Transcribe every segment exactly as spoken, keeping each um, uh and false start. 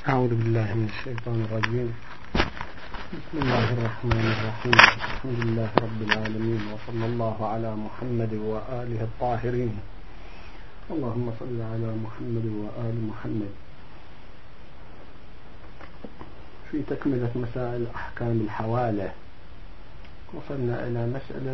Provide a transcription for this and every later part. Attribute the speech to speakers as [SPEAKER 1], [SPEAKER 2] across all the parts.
[SPEAKER 1] أعوذ بالله من الشيطان الرجيم. بسم الله الرحمن الرحيم. الحمد لله رب العالمين، وصلى الله على محمد وآله الطاهرين. اللهم صل على محمد وآل محمد. في تكملة مسائل أحكام الحوالة وصلنا إلى مسألة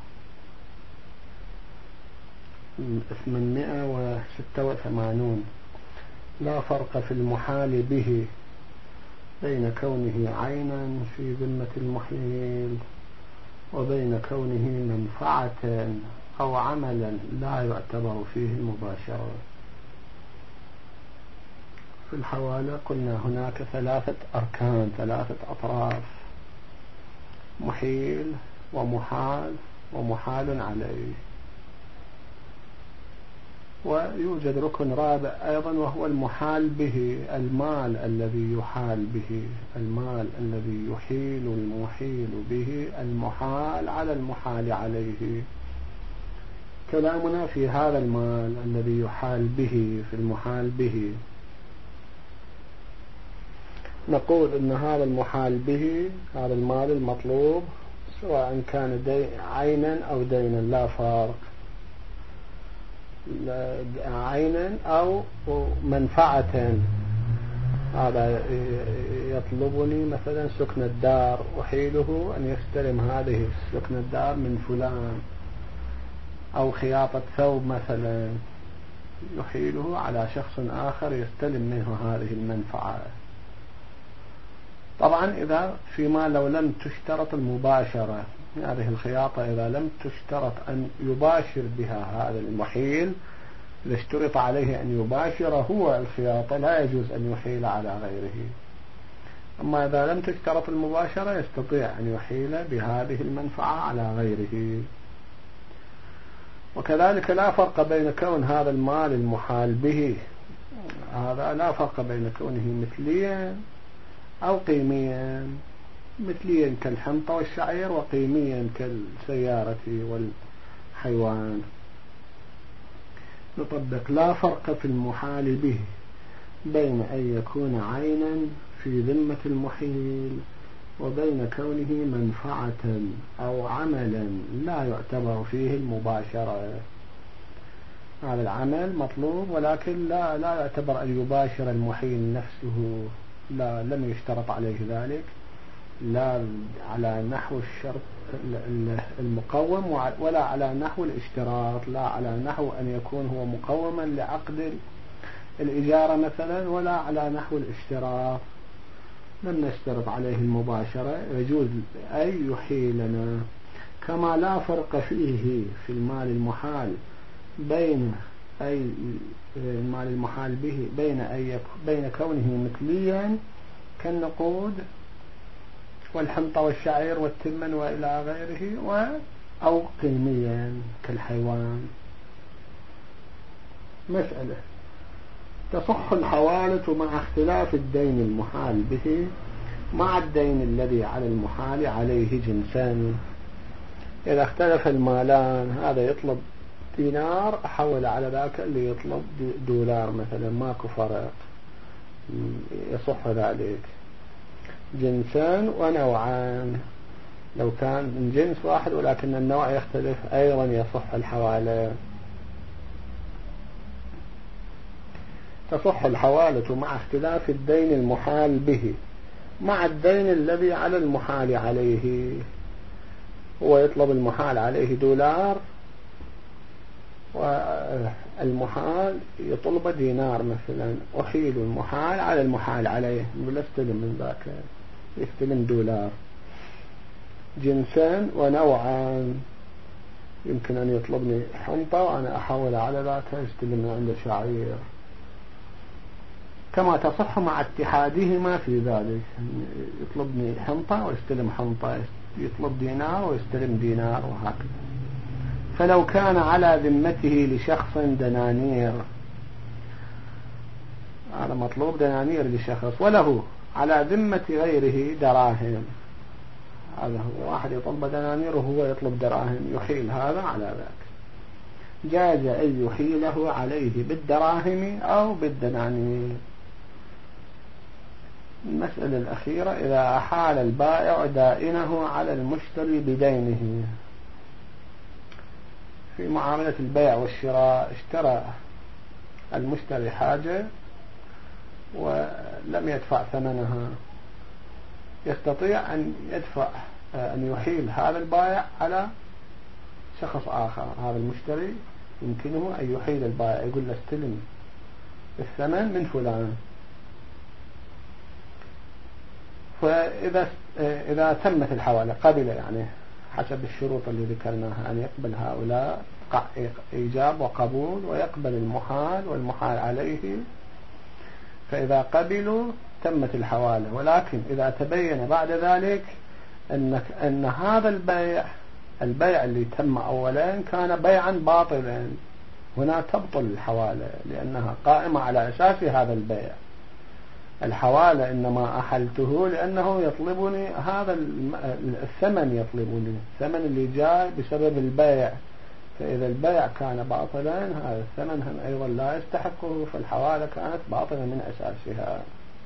[SPEAKER 1] ثمانمائة وستة وثمانين. لا فرق في المحال به بين كونه عينا في ذمة المحيل وبين كونه منفعة أو عملا لا يعتبر فيه المباشرة. في الحوالة قلنا هناك ثلاثة أركان، ثلاثة أطراف: محيل ومحال ومحال عليه. ويوجد ركن رابع أيضا وهو المحال به، المال الذي يحال به، المال الذي يحيل المحيل به، المحال على المحال عليه. كلامنا في هذا المال الذي يحال به، في المحال به، نقول إن هذا المحال به، هذا المال المطلوب، سواء كان عينا أو دينا لا فرق، عينا أو منفعة. هذا يطلبني مثلا سكن الدار، أحيله أن يستلم هذه سكن الدار من فلان، أو خياطة ثوب مثلا يحيله على شخص آخر يستلم منه هذه المنفعة. طبعا إذا فيما لو لم تشترط المباشرة، هذه الخياطة إذا لم تشترط أن يباشر بها هذا المحيل، إذا اشترط عليه أن يباشر هو الخياطة لا يجوز أن يحيل على غيره. أما إذا لم تشترط المباشرة يستطيع أن يحيل بهذه المنفعة على غيره. وكذلك لا فرق بين كون هذا المال المحال به، هذا لا فرق بين كونه مثليا أو قيميا، مثليا كالحنطة والشعير، وقيميا كالسيارة والحيوان. نطبق: لا فرق في المحال به بين أن يكون عينا في ذمة المحيل وبين كونه منفعة أو عملا لا يعتبر فيه المباشرة. هذا العمل مطلوب ولكن لا لا يعتبر أن يباشر المحيل نفسه، لا لم يشترط عليه ذلك، لا على نحو الشرط المقوم ولا على نحو الاشتراط، لا على نحو أن يكون هو مقوما لعقد الإجارة مثلا، ولا على نحو الاشتراط. لم نشترط عليه المباشرة، يجوز أن يحيلنا. كما لا فرق فيه في المال المحال بين أي المال المحال به بين أي بين كونه مثليا كالنقود والحنطة والشعير والتمن وإلى غيره، أو قيميا كالحيوان. مسألة: تصح الحوالة مع اختلاف الدين المحال به مع الدين الذي على المحال عليه جنسان. إذا اختلف المالان، هذا يطلب دينار أحول على ذاك اللي يطلب دولار مثلا، ماكو فرق، يصح ذلك. جنسان ونوعان، لو كان من جنس واحد ولكن النوع يختلف أيضا يصح الحوالة. تصح الحوالة مع اختلاف الدين المحال به مع الدين الذي على المحال عليه. هو يطلب المحال عليه دولار والمحال يطلب دينار مثلا، أحيل المحال على المحال عليه، ولا استلم من ذاك يستلم دولار. جنسان ونوعان، يمكن أن يطلبني حنطة وأنا أحول على ذاك يستلم عند شعير. كما تصح مع اتحادهما في ذلك، يطلبني حنطة ويستلم حنطة، يطلب دينار ويستلم دينار، وهكذا. فلو كان على ذمته لشخص دنانير، هذا مطلوب دنانير لشخص، وله على ذمة غيره دراهم، هذا هو واحد يطلب دنانير وهو يطلب دراهم، يحيل هذا على ذاك. جاز أن يحيله عليه بالدراهم أو بالدنانير. المسألة الأخيرة: إذا أحال البائع دائنه على المشتري بدينه. في معاملة البيع والشراء اشترى المشتري حاجة ولم يدفع ثمنها، يستطيع أن يدفع أن يحيل هذا البائع على شخص آخر. هذا المشتري يمكنه أن يحيل البائع، يقول له استلم الثمن من فلان. فإذا إذا تمت الحوالة قبل، يعني حسب الشروط اللي ذكرناها، أن يقبل هؤلاء إيجاب وقبول، ويقبل المحال والمحال عليه. فإذا قبلوا تمت الحوالة. ولكن إذا تبين بعد ذلك أن أن هذا البيع البيع اللي تم أولا كان بيعا باطلا، هنا تبطل الحوالة، لأنها قائمة على أساس هذا البيع. الحوالة إنما أحلته لأنه يطلبني هذا الثمن، يطلبني الثمن اللي جاء بسبب البيع. فإذا البيع كان باطلا هذا الثمن هم أيضا لا يستحقه، فالحوالة كانت باطلة من أساسها.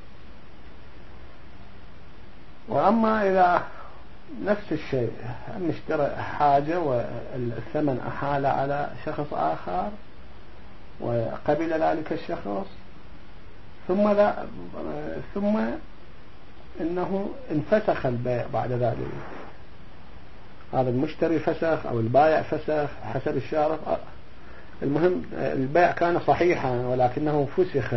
[SPEAKER 1] وأما إذا نفس الشيء نشتري حاجة والثمن أحال على شخص آخر وقبل ذلك الشخص، ثم ذا ثم إنه انفسخ البيع بعد ذلك، هذا المشتري فسخ أو البائع فسخ حسب الشارط، المهم البيع كان صحيحا ولكنه فسخ،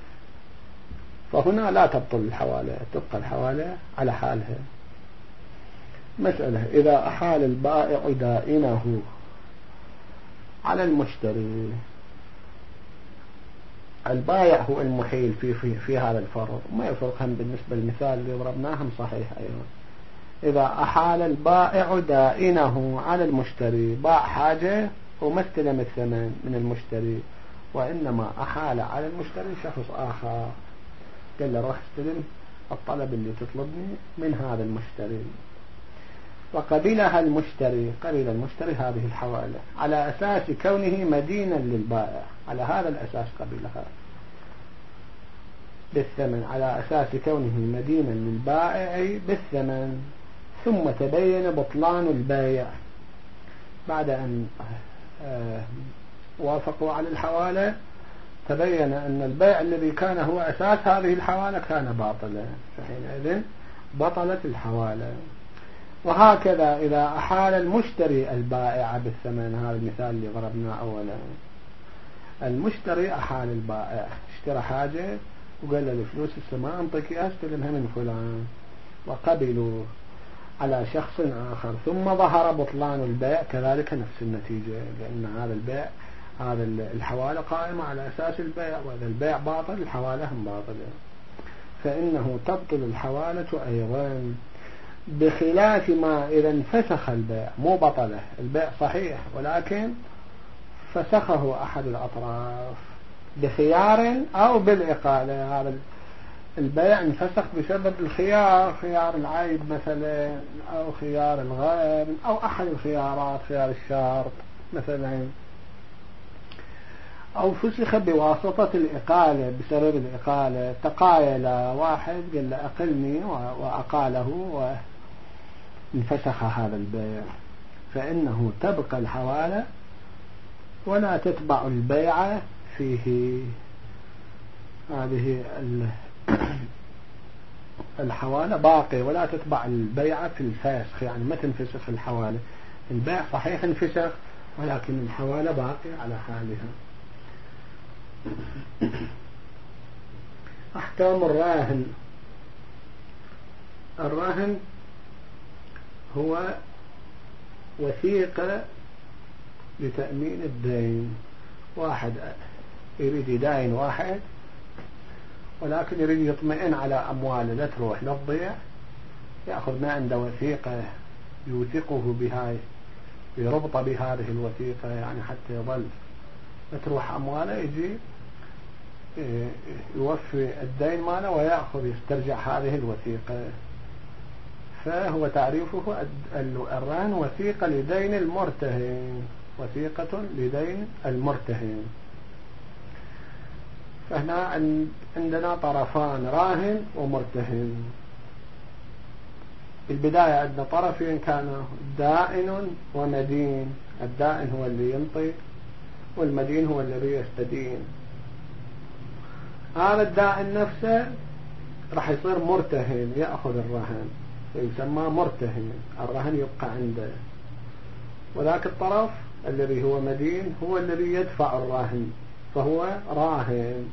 [SPEAKER 1] فهنا لا تبطل الحوالة، تبقى الحوالة على حالها. مسألة: إذا أحال البائع دائنه على المشتري. البائع هو المحيل في, في, في هذا الفرق، ما يفرق هم بالنسبة للمثال اللي ضربناهم صحيح أيضا. إذا أحال البائع دائنه على المشتري، باع حاجة وما استلم الثمن من المشتري، وإنما أحال على المشتري شخص آخر، قال له روح استلم الطلب اللي تطلبني من هذا المشتري، وقبلها المشتري، قبل المشتري هذه الحوالة على أساس كونه مدينا للبائع، على هذا الأساس قبلها بالثمن، على أساس كونه مدينا للبائع بالثمن. ثم تبين بطلان البيع بعد أن وافقوا على الحوالة، تبين أن البيع الذي كان هو أساس هذه الحوالة كان باطلا، فحينئذ بطلت الحوالة. وهكذا إذا أحال المشتري البائع بالثمن، هذا المثال اللي ضربناه أولا، المشتري أحال البائع، اشترى حاجة وقال له الفلوس السماء انطيك استلمها من فلان، وقبلوا على شخص آخر، ثم ظهر بطلان البيع، كذلك نفس النتيجة، لأن هذا البيع هذا الحوالة قائمة على أساس البيع، وإذا البيع باطل الحوالة هم باطلة، فإنه تبطل الحوالة أيضا، بخلاف ما إذا انفسخ البيع، مو بطله البيع صحيح ولكن فسخه أحد الأطراف بخيار أو بالإقالة. هذا البيع انفسخ بسبب الخيار، خيار العيب مثلا، أو خيار الغير، أو أحد الخيارات، خيار الشرط مثلا، أو فسخ بواسطة الإقالة، بسبب الإقالة تقايل واحد قال له أقلني وأقاله وانفسخ هذا البيع، فإنه تبقى الحوالة ولا تتبع البيع فيه. هذه الحوالة باقية ولا تتبع البيع في الفسخ، يعني ما تنفسخ الحوالة، البيع صحيح انفسخ ولكن الحوالة باقية على حالها. أحكام الراهن. الراهن هو وثيقة لتأمين الدين، واحد يريد يداين واحد ولكن يريد يطمئن على أمواله لا تروح لا تضيع، يأخذ ما عنده وثيقة يوثقه بهاي، يربط بهذه الوثيقة يعني حتى يظل لا تروح أمواله، يجي يوفي الدين ماله ويأخذ يسترجع هذه الوثيقة. فهو تعريفه الرهن وثيقة لدين المرتهن، وثيقة لدين المرتهن. فهنا عندنا طرفان راهن ومرتهن. البداية عندنا طرفين كانوا دائن ومدين. الدائن هو اللي ينطي والمدين هو الذي يستدين. هذا الدائن نفسه راح يصير مرتهن يأخذ الرهن يسمى مرتهن، الرهن يبقى عنده، وذاك الطرف الذي هو مدين هو الذي يدفع الرهن فهو راهن.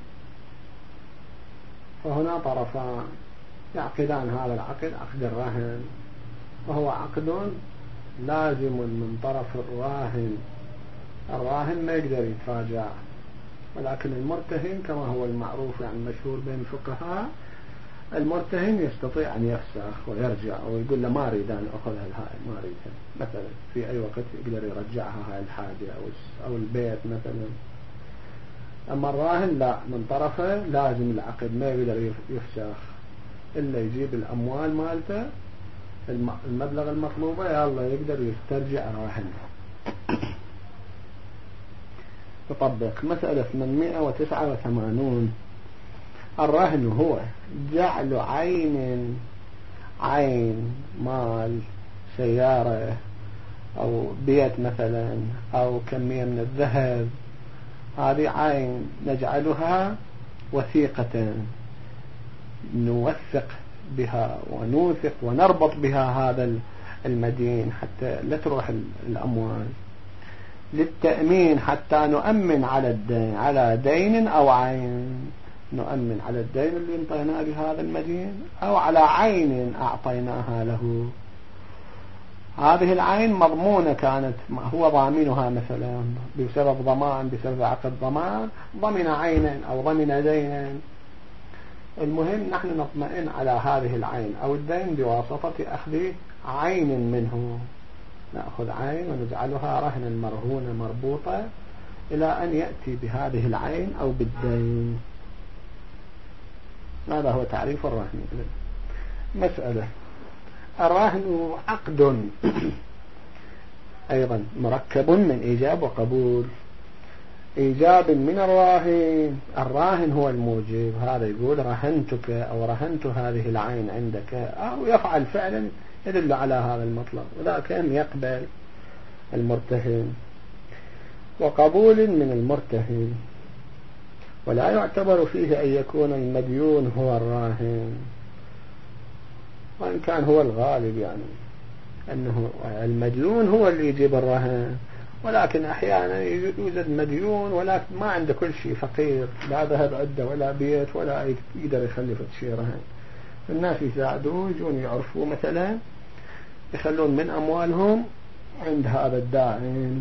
[SPEAKER 1] فهنا طرفان يعقدان هذا العقد، عقد الرهن، وهو عقد لازم من طرف الراهن. الراهن ما يقدر يتراجع، ولكن المرتهن كما هو المعروف يعني المشهور بين الفقهاء، المرتهن يستطيع أن يفسخ ويرجع ويقول له ما أريد أن أخذها الهاي، ما أريدها مثلا في أي وقت يقدر يرجعها هاي الحاجة أو البيت مثلا. أما الراهن لا، من طرفه لازم العقد، ما يقدر يفسخ إلا يجيب الأموال مالته المبلغ المطلوبة يلا يقدر يسترجع الراهن. تطبق مسألة ثمانمائة وتسعة وثمانين. الرهن هو جعل عين عين مال سيارة أو بيت مثلا أو كمية من الذهب، هذه عين نجعلها وثيقة نوثق بها ونوثق ونربط بها هذا المدين حتى لا تروح الأموال، للتأمين حتى نؤمن على الدين، على دين أو عين، نؤمن على الدين اللي انطيناه بهذا المدين أو على عين أعطيناها له. هذه العين مضمونة كانت، هو ضامنها مثلا بسبب ضمان، بسبب عقد ضمان ضمن عينا أو ضمن دينا. المهم نحن نطمئن على هذه العين أو الدين بواسطة أخذ عين منه. نأخذ عين ونجعلها رهنا مرهونة مربوطة إلى أن يأتي بهذه العين أو بالدين. هذا هو تعريف الرهن. مسألة الرهن عقد أيضا مركب من إيجاب وقبول. إيجاب من الراهن، الراهن هو الموجب، هذا يقول رهنتك أو رهنت هذه العين عندك، أو يفعل فعلا يدل على هذا المطلب، وذاك أن يقبل المرتهن. وقبول من المرتهن، ولا يعتبر فيه أن يكون المديون هو الراهن، وإن كان هو الغالب يعني أنه المديون هو اللي يجيب الرهن، ولكن أحيانا يوجد مديون ولكن ما عنده كل شيء، فقير، لا ذهب عنده ولا بيت ولا يقدر يخلي شيء رهن. الناس يساعدون، يجون يعرفوا مثلا يخلون من أموالهم عند هذا الدائن.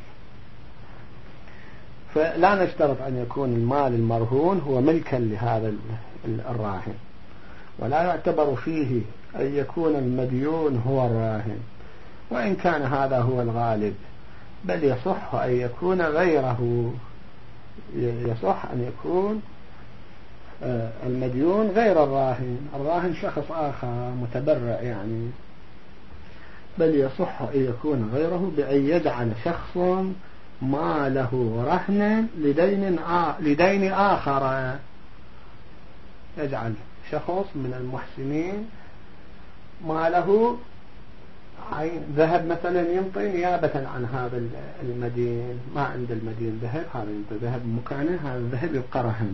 [SPEAKER 1] فلا نشترط أن يكون المال المرهون هو ملكا لهذا الراهن، ولا يعتبر فيه أن يكون المديون هو الراهن، وإن كان هذا هو الغالب، بل يصح أن يكون غيره، يصح أن يكون المديون غير الراهن، الراهن شخص آخر متبرع يعني، بل يصح أن يكون غيره بأن يجعل شخص ما له رهنا لدين لدين آخر. يجعل شخص من المحسنين ما له عين ذهب مثلا ينطي نيابة عن هذا المدين، ما عند المدين ذهب، هذا ينطي ذهب مكانه، هذا الذهب يبقى رهن.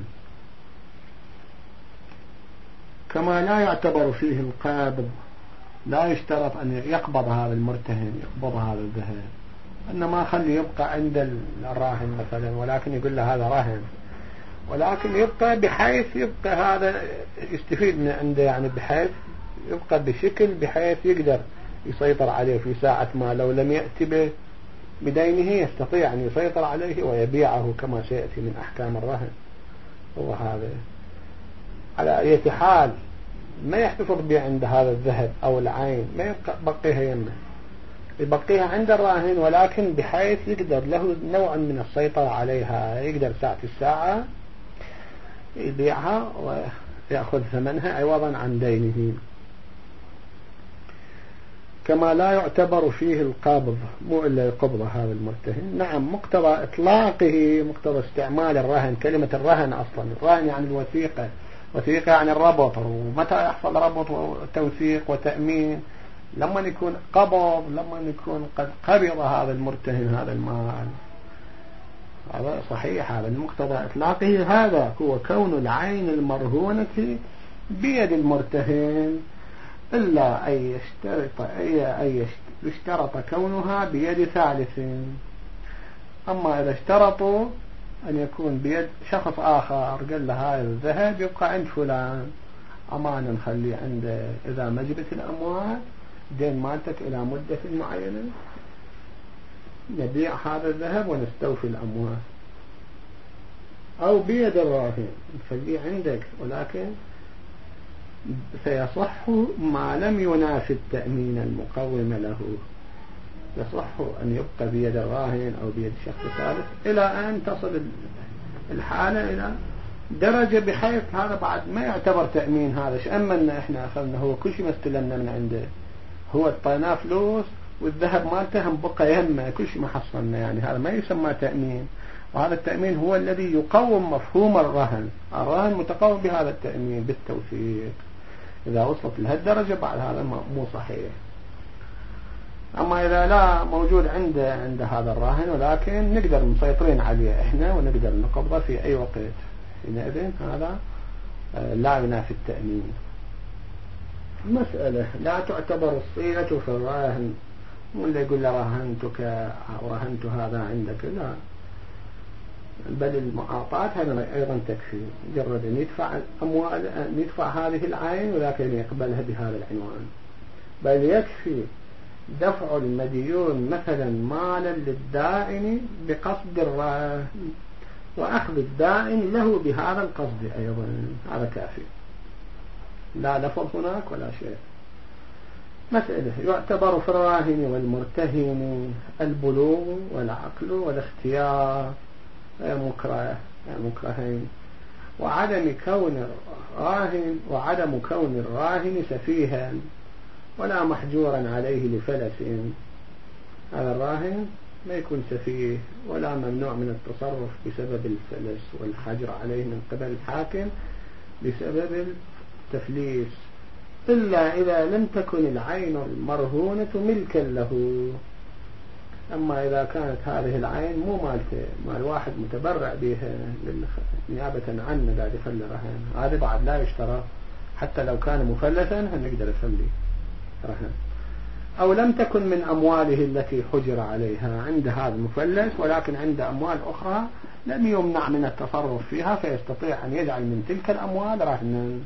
[SPEAKER 1] كما لا يعتبر فيه القابض، لا يشترط أن يقبض هذا المرتهن، يقبض هذا الذهب، إنما خلي يبقى عند الراهن مثلا، ولكن يقول له هذا راهن، ولكن يبقى بحيث يبقى هذا يستفيد من عنده، يعني بحيث يبقى بشكل بحيث يقدر يسيطر عليه في ساعة ما لو لم يأتي به بدينه يستطيع أن يسيطر عليه ويبيعه كما سيأتي من أحكام الرهن. هو هذا على أي حال ما يحتفظ به عند هذا الذهب أو العين، ما يبقيها يمه، يبقيها عند الراهن، ولكن بحيث يقدر له نوع من السيطرة عليها، يقدر ساعة الساعة يبيعها ويأخذ ثمنها عوضا عن دينه. كما لا يعتبر فيه القبض، مو إلا القبضة هذا المرتهن. نعم مقتضى إطلاقه، مقتضى استعمال الرهن، كلمة الرهن أصلا الرهن يعني الوثيقة، وثيقة يعني الربط، ومتى يحصل ربط وتوثيق وتأمين؟ لما يكون قبض، لما يكون قد قبض هذا المرتهن هذا المال. هذا صحيح، هذا المقتضى إطلاقه هذا هو كون العين المرهونة بيد المرتهن، إلا أن يشترط أن يشترط كونها بيد ثالث. أما إذا اشترطوا أن يكون بيد شخص آخر، قال له هذا الذهب يبقى عند فلان، أمانة نخليه عنده، إذا مجبت الأموال دين مالتك إلى مدة معينة نبيع هذا الذهب ونستوفي الأموال. أو بيد الراهن نخليه عندك، ولكن سيصح ما لم ينافي التأمين المقوم له، يصح أن يبقى بيد الراهن أو بيد شخص ثالث إلى أن تصل الحالة إلى درجة بحيث هذا بعد ما يعتبر تأمين. هذا شأمنا إحنا أخذنا هو كل شيء ما استلمنا من عنده، هو اعطيناه فلوس والذهب مالته هم بقى يهمه، كل شيء ما حصلنا، يعني هذا ما يسمى تأمين. وهذا التأمين هو الذي يقوم مفهوم الرهن، الرهن متقوم بهذا التأمين بالتوثيق. إذا وصلت لهالدرجة بعد هذا مو صحيح. أما إذا لا موجود عند عند هذا الراهن ولكن نقدر مسيطرين عليه إحنا ونقدر نقبضه في أي وقت، حينئذ هذا لا ينافي التأمين. مسألة لا تعتبر الصيغة في الراهن، ولا يقول له راهنتك راهنت هذا عندك، لا، بل المعاطاة هذا أيضا تكفي، مجرد أن يدفع أموال، يدفع هذه العين ولكن يقبلها بهذا العنوان. بل يكفي دفع المديون مثلا مالا للدائن بقصد الراهن وأخذ الدائن له بهذا القصد أيضا، هذا كافي، لا لفظ هناك ولا شيء. مسألة يعتبر في الراهن والمرتهن البلوغ والعقل والاختيار مكره مكرهين، وعدم كون الراهن وعدم كون الراهن سفيها ولا محجورا عليه لفلس. هذا الراهن ما يكون سفيه ولا ممنوع من التصرف بسبب الفلس والحجر عليه من قبل الحاكم بسبب التفليس، إلا إذا لم تكن العين المرهونة ملكا له. أما إذا كانت هذه العين مو مالته، مال واحد متبرع بها نيابة عنه قاعد يخلي رهن، هذا بعد لا يشترى، حتى لو كان مفلسا هنقدر يخلي رهن. أو لم تكن من أمواله التي حجر عليها، عند هذا المفلس ولكن عند أموال أخرى لم يمنع من التصرف فيها، فيستطيع أن يجعل من تلك الأموال رهنا.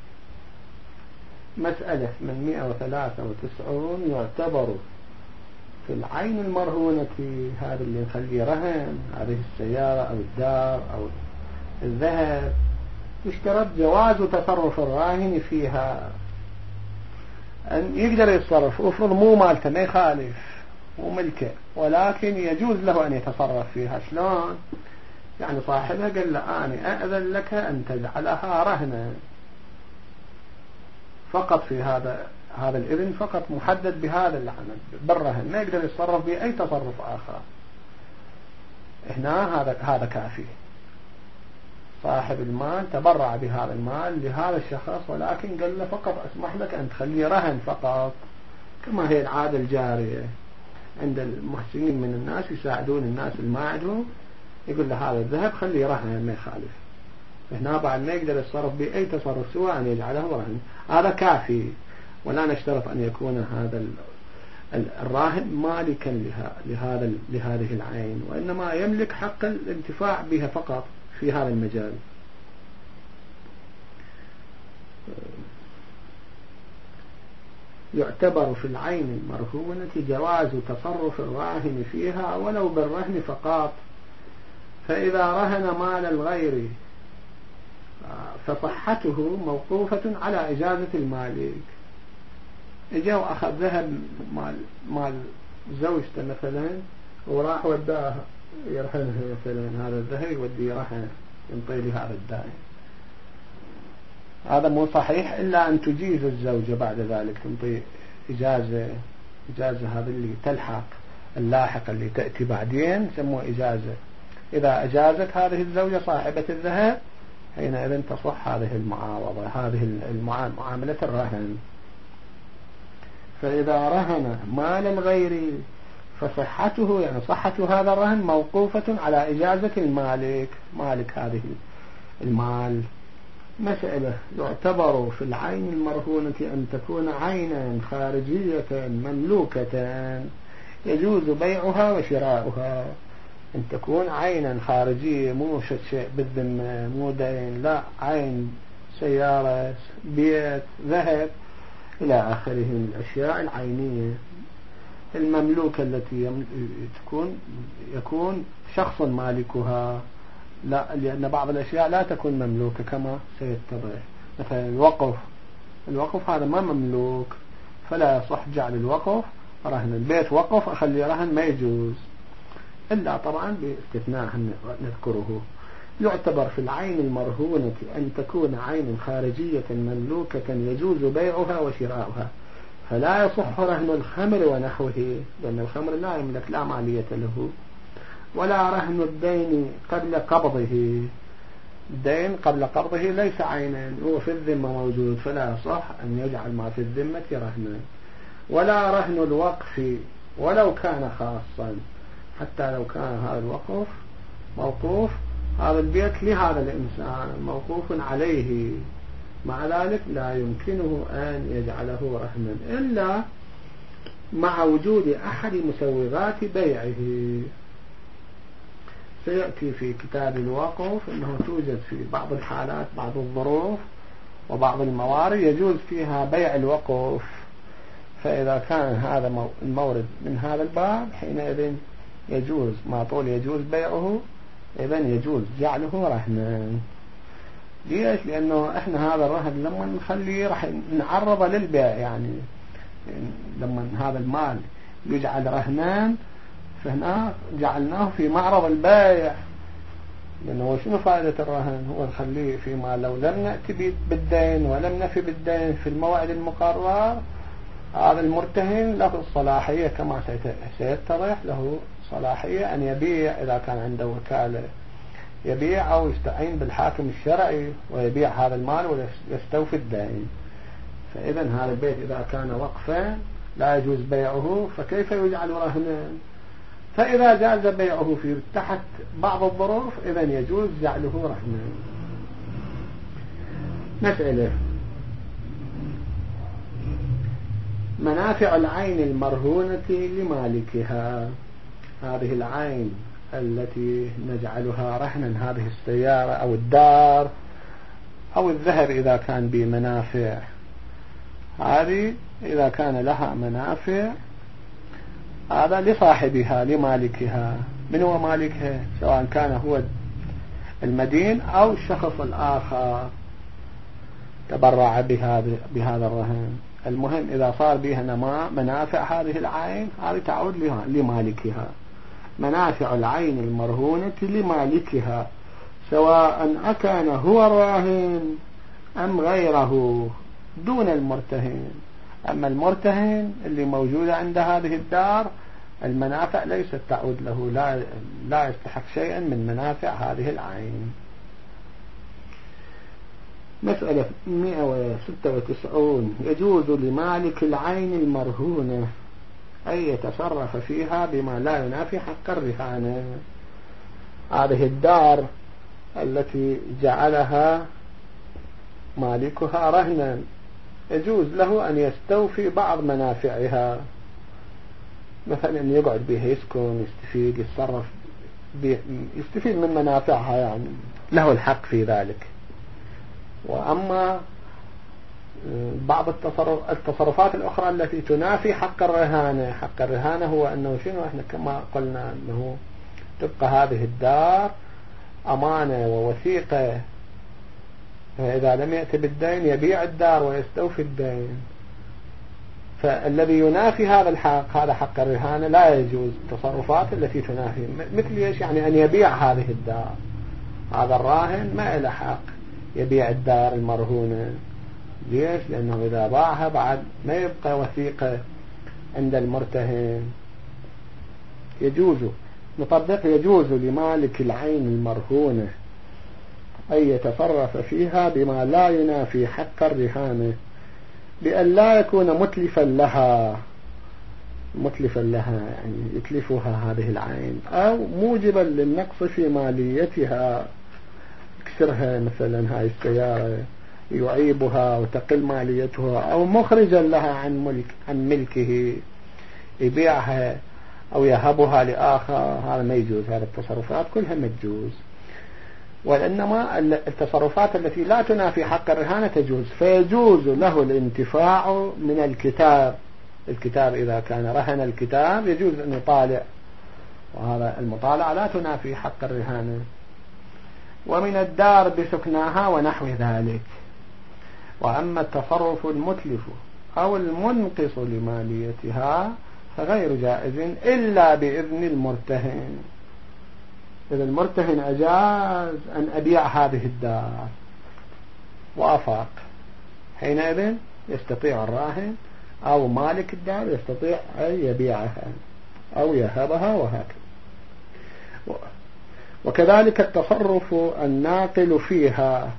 [SPEAKER 1] مسألة من مئة وثلاثة وتسعون يعتبر في العين المرهونة، هذا اللي نخليه رهن، هذه السيارة أو الدار أو الذهب، يشترط جواز تصرف الراهن فيها، أن يقدر يتصرف، افرض مو مالته ما يخالف مو ملكه، ولكن يجوز له أن يتصرف فيها. شلون؟ يعني صاحبها قال له أنا أأذن لك أن تجعلها رهنا فقط، في هذا هذا الإذن فقط محدد بهذا العمل بالرهن، ما يقدر يتصرف بأي تصرف آخر. هنا هذا هذا كافي. صاحب المال تبرع بهذا المال لهذا الشخص، ولكن قال له فقط أسمح لك أن تخليه رهن فقط، كما هي العادة الجارية عند المحسنين من الناس، يساعدون الناس اللي ما عندهم، يقول له هذا الذهب خليه رهن ما يخالف. هنا بعد ما يقدر يتصرف بأي تصرف سواء أن يجعله رهن، هذا كافي. ولا نشترط أن يكون هذا الراهن مالكا لهذا لهذه العين، وإنما يملك حق الانتفاع بها فقط في هذا المجال. يعتبر في العين المرهونة جواز تصرف الراهن فيها ولو بالرهن فقط، فإذا رهن مال الغير فصحته موقوفة على إجازة المالك. اجا واخذ ذهب مال مال زوجته مثلا وراح وداه يرهنها مثلا، هذا الذهب يوديه رهن ينطي لي هذا الدائن، هذا مو صحيح إلا أن تجيز الزوجة بعد ذلك، تنطي إجازة إجازة هذا اللي تلحق اللاحق اللي تأتي بعدين سموه إجازة. إذا أجازت هذه الزوجة صاحبة الذهب حينئذ تصح هذه المعاوضة، هذه معاملة الرهن. فإذا رهن مالا غيري فصحته يعني صحة هذا الرهن موقوفة على إجازة المالك، مالك هذه المال. مسألة: يعتبر في العين المرهونة أن تكون عينا خارجية مملوكة يجوز بيعها وشراؤها. أن تكون عينا خارجية مو شيء بالذمة، مو دين، لا، عين سيارة، بيت، ذهب إلى آخره من الأشياء العينية المملوكة التي تكون يكون شخص مالكها. لا، لأن بعض الأشياء لا تكون مملوكة كما سيتضح. مثلا الوقف، الوقف هذا ما مملوك فلا يصح جعل الوقف رهن. البيت وقف أخلي رهن ما يجوز، إلا طبعا باستثناء نذكره. يعتبر في العين المرهونة أن تكون عين خارجية مملوكة يجوز بيعها وشراؤها، فلا يصح رهن الخمر ونحوه، لأن الخمر لا يملك، لا مالية له. ولا رهن الدين قبل قبضه، الدين قبل قبضه ليس عينا، هو في الذمة موجود، فلا يصح أن يجعل ما في الذمة رهنا. ولا رهن الوقف ولو كان خاصا، حتى لو كان هذا الوقف موقوف، هذا البيت لهذا الإنسان موقوف عليه، مع ذلك لا يمكنه أن يجعله رهنا إلا مع وجود أحد مسوغات بيعه. سيأتي في كتاب الوقف أنه توجد في بعض الحالات بعض الظروف وبعض الموارد يجوز فيها بيع الوقف، فإذا كان هذا المورد من هذا الباب حينئذ يجوز، ما طول يجوز بيعه، إذن يجوز جعله رهنا. ليش؟ لأنه إحنا هذا الرهن لما نخليه راح نعرضه للبيع، يعني لما هذا المال يجعل رهنان فهنا جعلناه في معرض البيع، لأنه شنو فائدة الرهن؟ هو نخليه في مال لو لم نأتي بالدين ولم نفي بالدين في الموعد المقرر، هذا المرتهن له الصلاحية كما سيتضح، له صلاحية أن يبيع إذا كان عنده وكالة، يبيع أو يستعين بالحاكم الشرعي ويبيع هذا المال ويستوفي الدين. فإذا هذا البيت إذا كان وقفا لا يجوز بيعه، فكيف يجعل رهنا؟ فإذا جاز بيعه في تحت بعض الظروف إذن يجوز جعله رهنا. مسألة: منافع العين المرهونة لمالكها. هذه العين التي نجعلها رهنا، هذه السيارة أو الدار أو الذهب إذا كان بمنافع، هذه إذا كان لها منافع هذا لصاحبها لمالكها. من هو مالكها؟ سواء كان هو المدين أو الشخص الآخر تبرع بهذا بهذا الرهن. المهم إذا صار بها نماء منافع هذه العين هذه تعود لمالكها. منافع العين المرهونة لمالكها سواء أكان هو الراهن أم غيره دون المرتهن. أما المرتهن اللي موجود عند هذه الدار المنافع ليست تعود له، لا, لا يستحق شيئا من منافع هذه العين. مسألة مئة وستة وتسعين: يجوز لمالك العين المرهونة أن يتصرف فيها بما لا ينافي حق الرهانة. هذه الدار التي جعلها مالكها رهنا يجوز له أن يستوفي بعض منافعها، مثلا يقعد بها يسكن، يستفيد، يتصرف، يستفيد من منافعها، يعني له الحق في ذلك. وأما بعض التصرفات الأخرى التي تنافي حق الرهانة، حق الرهانة هو أنه شنو؟ احنا كما قلنا أنه تبقى هذه الدار أمانة ووثيقة، فإذا لم يأتي بالدين يبيع الدار ويستوفي الدين. فالذي ينافي هذا الحق، هذا حق الرهانة، لا يجوز التصرفات التي تنافي. مثل ايش؟ يعني أن يبيع هذه الدار، هذا الراهن ما له حق يبيع الدار المرهونة. ليش؟ لأنه إذا باعها بعد ما يبقى وثيقة عند المرتهن يجوز نطبق يجوز لمالك العين المرهونة أن يتصرف فيها بما لا ينافي حق الرهانة بأن لا يكون متلفا لها متلفا لها يعني يتلفها هذه العين أو موجبا للنقص في ماليتها، يكسرها مثلا هاي السيارة يعيبها وتقل ماليتها، أو مخرجا لها عن ملك عن ملكه يبيعها أو يهبها لآخر، هذا ما يجوز. هذه التصرفات كلها ما تجوز، وإنما التصرفات التي لا تنافي حق الرهانة تجوز. فيجوز له الانتفاع من الكتاب، الكتاب إذا كان رهن الكتاب يجوز أن يطالع، وهذا المطالعة لا تنافي حق الرهانة. ومن الدار بسكناها ونحو ذلك. وأما التصرف المتلف أو المنقص لماليتها فغير جائز إلا بإذن المرتهن. إذا المرتهن أجاز أن أبيع هذه الدار وأفاق، حينئذ يستطيع الراهن أو مالك الدار يستطيع أن يبيعها أو يهبها وهكذا. وكذلك التصرف الناقل فيها،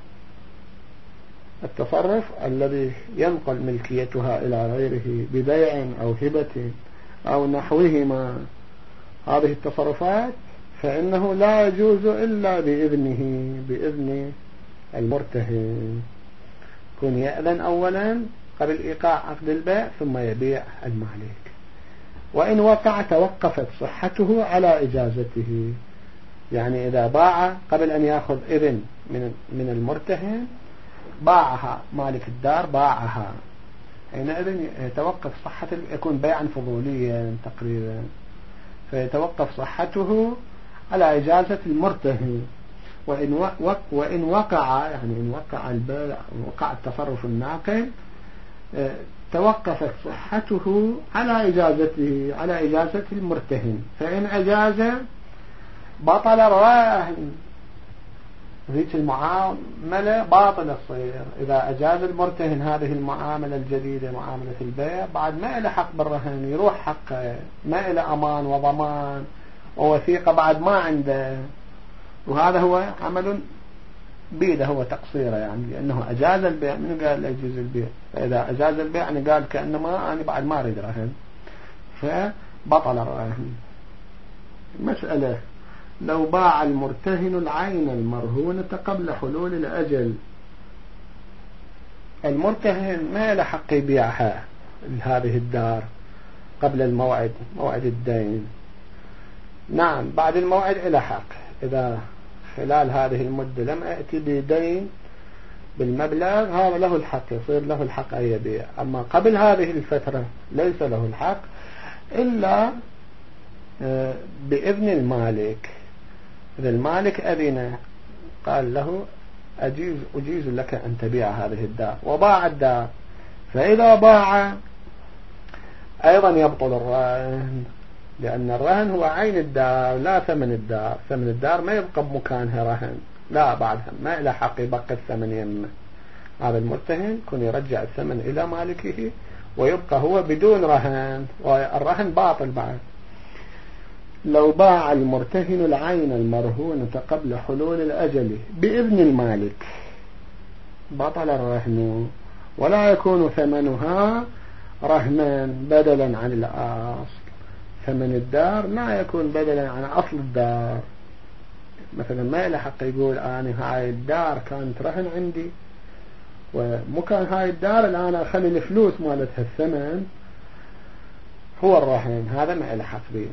[SPEAKER 1] التصرف الذي ينقل ملكيتها إلى غيره ببيع أو هبة أو نحوهما، هذه التصرفات فإنه لا يجوز إلا بإذنه، بإذن المرتهن. يكون يأذن أولا قبل إيقاع عقد البيع ثم يبيع المالك. وإن وقع توقفت صحته على إجازته، يعني إذا باع قبل أن يأخذ إذن من من المرتهن باعها مالك الدار باعها، حينئذ يتوقف صحة، يكون بيعا فضوليا تقريبا، فيتوقف صحته على إجازة المرتهن. وإن وقع, وإن وقع يعني إن وقع البيع وقع التصرف الناقل توقفت صحته على إجازته على إجازة المرتهن. فإن أجاز بطل الراهن، ذيك المعاملة باطلة تصير. إذا أجاز المرتهن هذه المعاملة الجديدة معاملة البيع، بعد ما إلى حق بالرهن، يروح حقه، ما إلى أمان وضمان ووثيقة بعد ما عنده، وهذا هو عمل بيده، هو تقصيره يعني، لأنه أجاز البيع. من قال لا يجوز البيع؟ فإذا أجاز البيع يعني قال كأنما أنا بعد ما أريد رهن، فبطل الرهن. مسألة: لو باع المرتهن العين المرهونة قبل حلول الأجل، المرتهن ما له حق يبيعها هذه الدار قبل الموعد، موعد الدين. نعم بعد الموعد إلى حق، إذا خلال هذه المدة لم أأتي بدين بالمبلغ هذا له الحق، يصير له الحق أن يبيع. أما قبل هذه الفترة ليس له الحق إلا بإذن المالك. إذا المالك أذن قال له أجيز, أجيز لك أن تبيع هذه الدار، وباع الدار، فإذا باع أيضا يبطل الرهن، لأن الرهن هو عين الدار لا ثمن الدار. ثمن الدار ما يبقى بمكانها رهن، لا بعدها ما إلى حق يبقى الثمن يمه. هذا المرتهن كن يرجع الثمن إلى مالكه ويبقى هو بدون رهن، والرهن باطل بعد. لو باع المرتهن العين المرهونة قبل حلول الأجل بإذن المالك بطل الرهن، ولا يكون ثمنها رهنا بدلا عن الأصل. ثمن الدار لا يكون بدلا عن أصل الدار. مثلا ما له حق يقول أنا هاي الدار كانت رهن عندي ومكان هاي الدار الآن أخلي الفلوس مالتها الثمن هو الرهن، هذا ما له حق به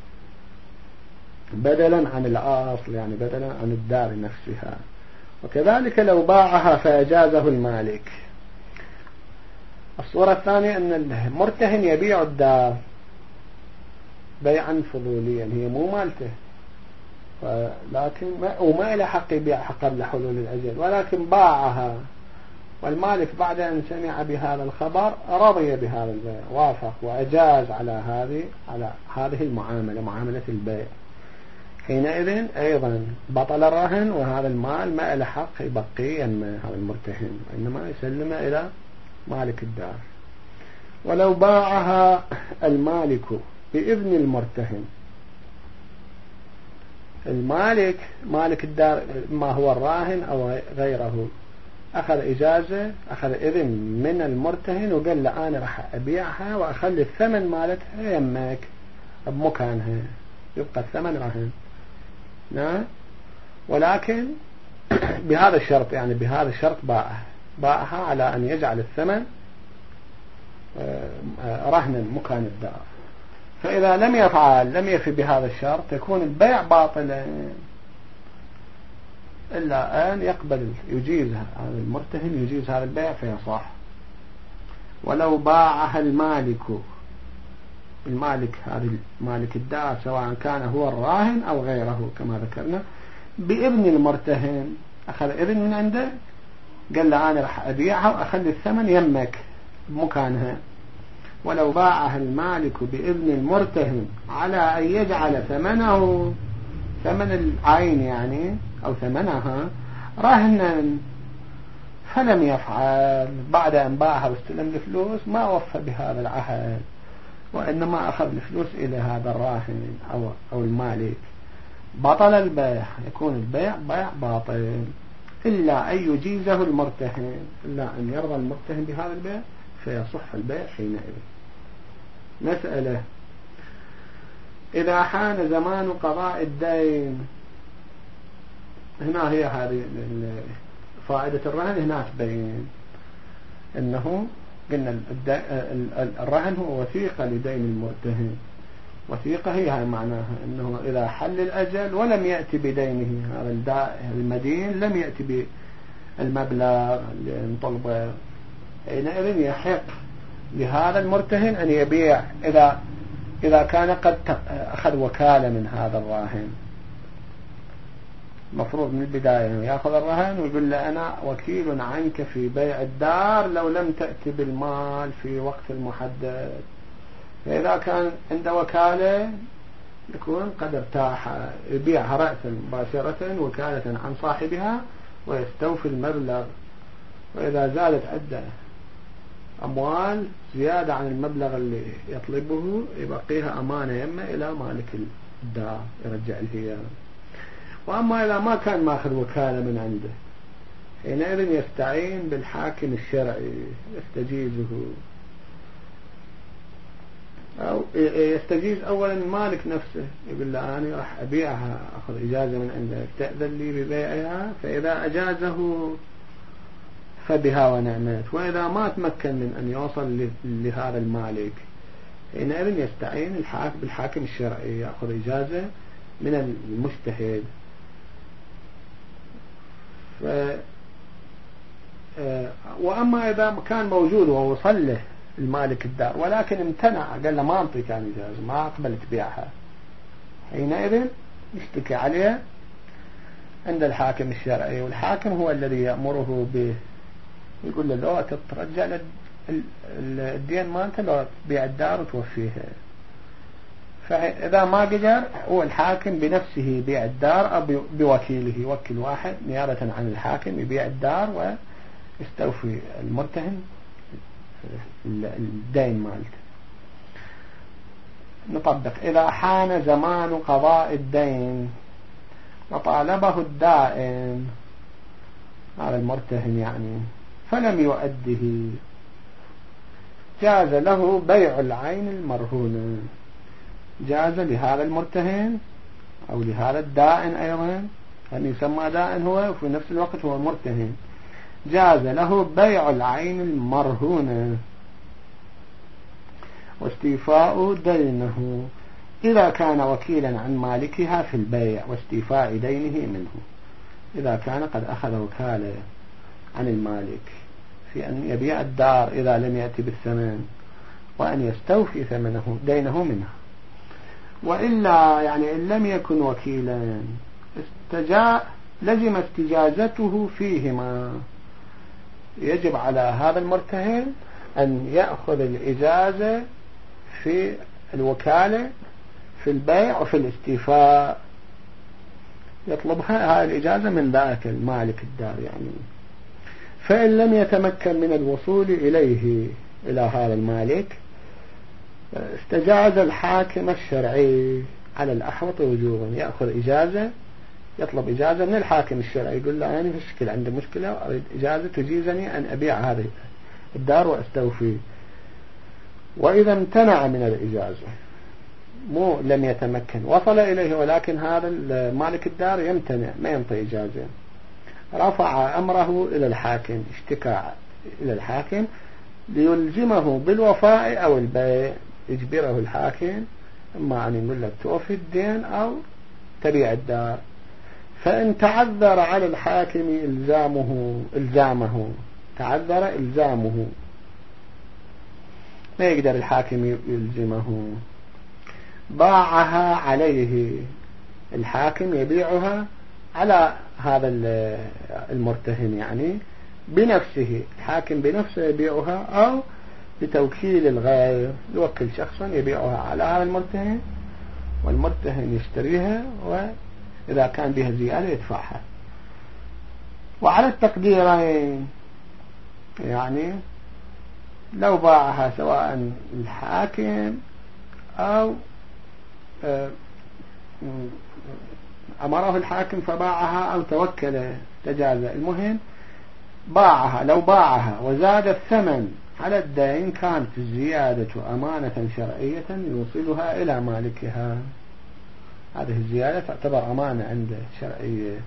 [SPEAKER 1] بدلا عن الأصل، يعني بدلا عن الدار نفسها. وكذلك لو باعها فأجازه المالك. الصورة الثانية أن المرتهن يبيع الدار بيعا فضوليا، هي مو مالته، لكن ما وما له حق يبيعها قبل حلول الأجل، ولكن باعها، والمالك بعد أن سمع بهذا الخبر رضي بهذا البيع، وافق وأجاز على هذه على هذه المعاملة، معاملة البيع. حينئذ أيضا بطل الرهن، وهذا المال ما له حق يبقي يم هذا المرتهن، وإنما يسلم إلى مالك الدار. ولو باعها المالك بإذن المرتهن، المالك مالك الدار ما هو الراهن أو غيره أخذ إجازة، أخذ إذن من المرتهن وقال له أنا راح أبيعها وأخلي الثمن مالتها يمك بمكانها، يبقى الثمن رهن. نعم، ولكن بهذا الشرط، يعني بهذا الشرط باعها باعها على أن يجعل الثمن رهنا مكان الدار. فإذا لم يفعل لم يفي بهذا الشرط يكون البيع باطلا، إلا أن يقبل يجيز هذا المرتهن يجيز هذا البيع فيصح. ولو باعها المالك، المالك هذا مالك الدار سواء كان هو الراهن أو غيره كما ذكرنا بإذن المرتهن، أخذ إذن من عنده قال له أنا راح أبيعها وأخلي الثمن يمك بمكانها. ولو باعها المالك بإذن المرتهن على أن يجعل ثمنه ثمن العين يعني أو ثمنها رهنا فلم يفعل، بعد أن باعها واستلم الفلوس ما وفى بهذا العهد، وإنما أخذ الفلوس إلى هذا الراهن أو أو المالك، بطل البيع، يكون البيع بيع باطل إلا أن يجيزه المرتهن، إلا أن يرضى المرتهن بهذا البيع فيصح البيع حينئذ. مسألة: إذا حان زمان قضاء الدين، هنا هي هذه فائدة الرهن، هنا تبين أنه قلنا الرهن هو وثيقة لدين المرتهن، وثيقة هي هاي معناها أنه إذا حل الأجل ولم يأتي بدينه، هذا المدين لم يأتي بالمبلغ اللي طلبه، حينئذ يحق لهذا المرتهن أن يبيع إذا إذا كان قد أخذ وكالة من هذا الراهن. مفروض من البداية يأخذ الرهن ويقول له أنا وكيل عنك في بيع الدار لو لم تأتي بالمال في وقت المحدد. فإذا كان عنده وكالة يكون قد ارتاح، يبيعها رأسا مباشرة وكالة عن صاحبها ويستوفي المبلغ، وإذا زادت عدة أموال زيادة عن المبلغ اللي يطلبه يبقيها أمانة يمه إلى مالك الدار يرجع له. وأما إذا ما كان ماخذ وكالة من عنده حينئذ يستعين بالحاكم الشرعي يستجيزه، أو يستجيز أولا المالك نفسه، يقول له أنا راح أبيعها أخذ إجازة من عندك تأذن لي ببيعها، فإذا أجازه فبها ونعمت، وإذا ما تمكن من أن يوصل لهذا المالك حينئذ يستعين الحاكم بالحاكم الشرعي يأخذ إجازة من المجتهد. ف... وأما إذا كان موجود ووصل له المالك الدار ولكن امتنع قال له ما أنطيك عن إجازة ما أقبل تبيعها، حينئذ يشتكي عليه عند الحاكم الشرعي، والحاكم هو الذي يأمره به، يقول له لو تترجع الدين مالته لو تبيع الدار وتوفيها. فإذا ما قدر هو الحاكم بنفسه يبيع الدار أو بوكيله، يوكل واحد نيابة عن الحاكم يبيع الدار ويستوفي المرتهن الدين مالته. نطبق: إذا حان زمان قضاء الدين وطالبه الدائن هذا المرتهن يعني فلم يؤده، جاز له بيع العين المرهونة، جاز لهذا المرتهن أو لهذا الدائن أيضا، يعني يسمى دائن هو وفي نفس الوقت هو مرتهن، جاز له بيع العين المرهونة واستيفاء دينه إذا كان وكيلا عن مالكها في البيع واستيفاء دينه منه، إذا كان قد أخذ وكالة عن المالك في أن يبيع الدار إذا لم يأتي بالثمن وأن يستوفي ثمنه دينه منها. وإلا يعني إن لم يكن وكيلا استجاء لزم استجازته فيهما، يجب على هذا المرتهن أن يأخذ الإجازة في الوكالة في البيع وفي الاستيفاء، يطلبها هذه الإجازة من ذاك المالك الدار يعني. فإن لم يتمكن من الوصول إليه إلى هذا المالك، استجاز الحاكم الشرعي على الأحوط وجوبا، يأخذ إجازة، يطلب إجازة من الحاكم الشرعي، يقول له أنا في مشكلة، عندي مشكلة أريد إجازة تجيزني أن أبيع هذه الدار وأستوفي. وإذا امتنع من الإجازة، مو لم يتمكن، وصل إليه ولكن هذا مالك الدار يمتنع، ما ينطي إجازة، رفع أمره إلى الحاكم، اشتكى إلى الحاكم ليلزمه بالوفاء أو البيع، يجبره الحاكم إما أن يقول لك توفي الدين أو تبيع الدار. فإن تعذر على الحاكم إلزامه إلزامه تعذر إلزامه، ما يقدر الحاكم يلزمه، باعها عليه، الحاكم يبيعها على هذا المرتهن، يعني بنفسه، الحاكم بنفسه يبيعها أو بتوكيل الغير، يوكل شخصا يبيعها على هذا المرتهن، والمرتهن يشتريها، وإذا كان بها زيادة يدفعها. وعلى التقديرين، يعني لو باعها سواء الحاكم أو أمره الحاكم فباعها أو توكل تجاز، المهم باعها، لو باعها وزاد الثمن على الدين كانت الزيادة أمانة شرعية يوصلها إلى مالكها، هذه الزيادة تعتبر أمانة عنده شرعية،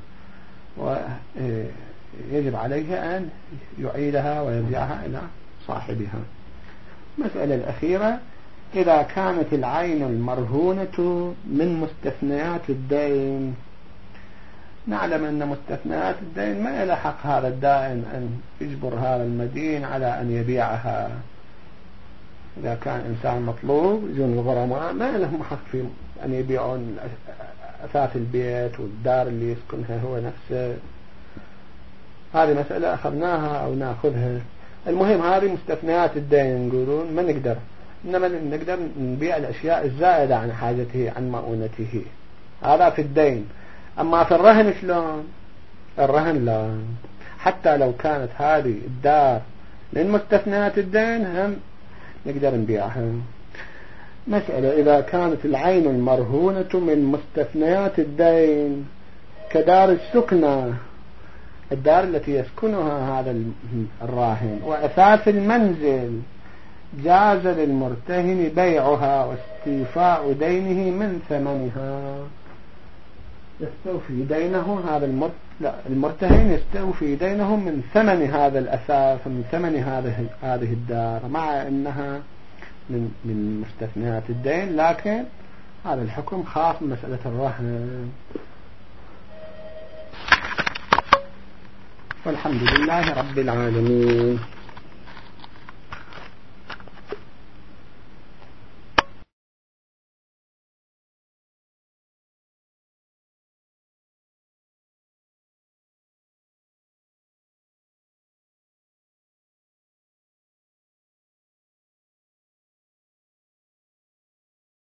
[SPEAKER 1] ويجب عليه أن يعيدها ويرجعها إلى صاحبها. المسألة الأخيرة، إذا كانت العين المرهونة من مستثنيات الدين، نعلم أن مستثنيات الدين ما إلى حق هذا الدائن أن يجبر هذا المدين على أن يبيعها، إذا كان إنسان مطلوب يجون الغرماء ما لهم حق في أن يبيعون أثاث البيت والدار اللي يسكنها هو نفسه. هذه مسألة أخذناها أو نأخذها، المهم هذه مستثنيات الدين نقولون ما نقدر، إنما نقدر نبيع الأشياء الزائدة عن حاجته عن مؤونته، هذا في الدين. أما في الرهن شلون؟ الرهن لا، حتى لو كانت هذه الدار من مستثنيات الدين هم نقدر نبيعها. مسألة، إذا كانت العين المرهونة من مستثنيات الدين كدار السكنة، الدار التي يسكنها هذا الراهن، وأثاث المنزل، جاز للمرتهن بيعها واستيفاء دينه من ثمنها، يستوفي دينه هذا المرت... لا المرتهن يستوفي دينه من ثمن هذا الأثاث، من ثمن هذه هذه الدار، مع أنها من من مستثنيات الدين، لكن هذا الحكم خاص من مسألة الرهن. والحمد لله رب العالمين.